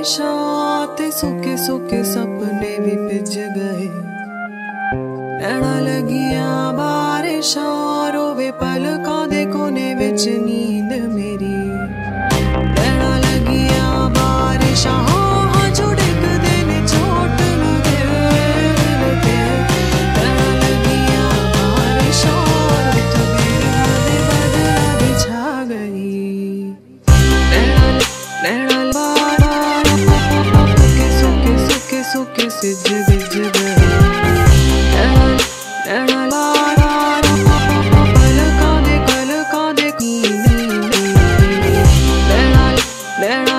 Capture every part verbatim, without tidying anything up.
बारिशां ते सुके सुके सपने भी भिज गए। नैना लगियां बारिशां रोवे पलकां दे कोने विच नींद मेरी। नैना लगियां बारिशां हां जो डिगदे ने चोट नूं दिल ते। नैना लगियां बारिशां रुत गया दे बदला दी छा गई। नैना नैना सुके सुके सुके सिज बिज गए। नैना पलकां दे पलकां दे नींद नैना नैना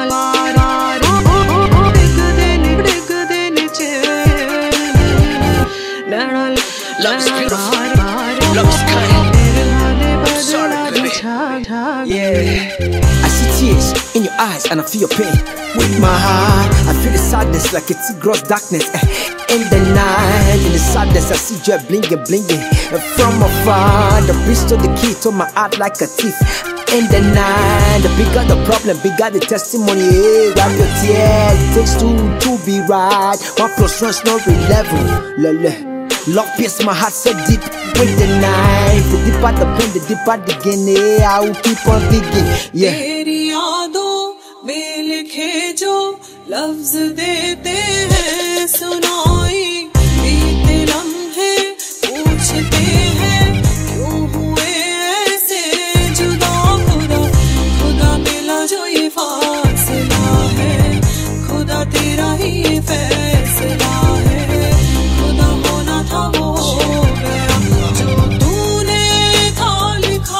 डिगदे ने डिगदे ने चैन। नैना Love's beautiful. Love's kind. Sorry, baby. Yeah. I see tears in your eyes and I feel your pain. With my heart, I feel the sadness like it's gross darkness. In the night, in the sadness, I see joy blinking, blinking. And from afar, the priest to the key to my heart like a thief. In the night, the bigger the problem, bigger the testimony. Hey, wipe your tears, it takes two to be right. One plus one's not eleven. Lele. Love pierced my heart so deep with the knife. The deeper the pain, the deeper the gain. I will keep on digging. Yeah. तेरी यादों में लिखे जो लफ्ज देते हैं सुनाई। बीते लम्हे पूछते हैं क्यों हुए ऐसे जुदा। खुदा खुदा मिला जो ये फासला है, खुदा तेरा ही ये फैसला है। खुदा होना था वो हो गया जो तूने था लिखा।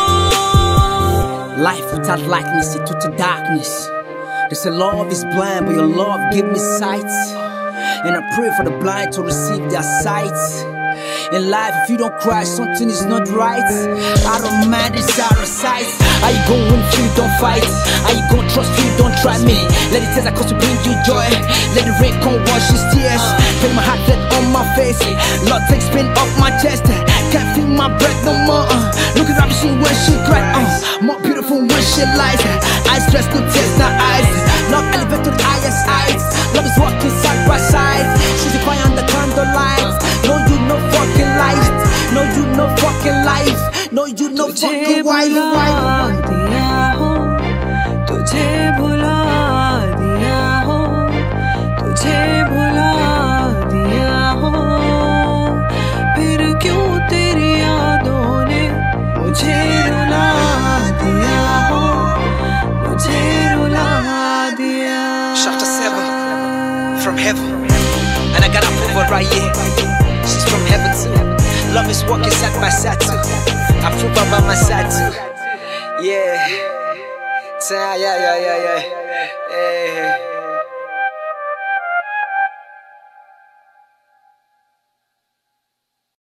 Life without likeness, it took to darkness. They say love is blind, but your love give me sight. And I pray for the blind to receive their sight. In life, if you don't cry, something is not right. I don't mind, it's out of sight. How you gon' win if you don't fight? How you gon' trust if you don't try me? Let it taste like to bring you joy. Let the rain come wash his tears. Feel my heart dead on my face. Lord takes pain off my chest. Can't feel my breath no more. Uh. Look at how she when she cry. Uh. More beautiful when she lies. Eyes dressed to test her eyes. Love elevated highest heights. Love is walking side by side. She's the fire on the candlelight. No, you no fucking life. No, you no fucking life. No, you no fucking wife. दिया हो तुझे भुला दिया हो, तुझे भुला दिया हो। फिर क्यों तेरी यादों ने मुझे रुला दिया हो, मुझे रुला दिया। Chapter seven from heaven. And I got approval right here. She's from heaven too. Love is walking side by side too. Approval by my side too. Yeah. Yeah, yeah, yeah, yeah, yeah. Yeah.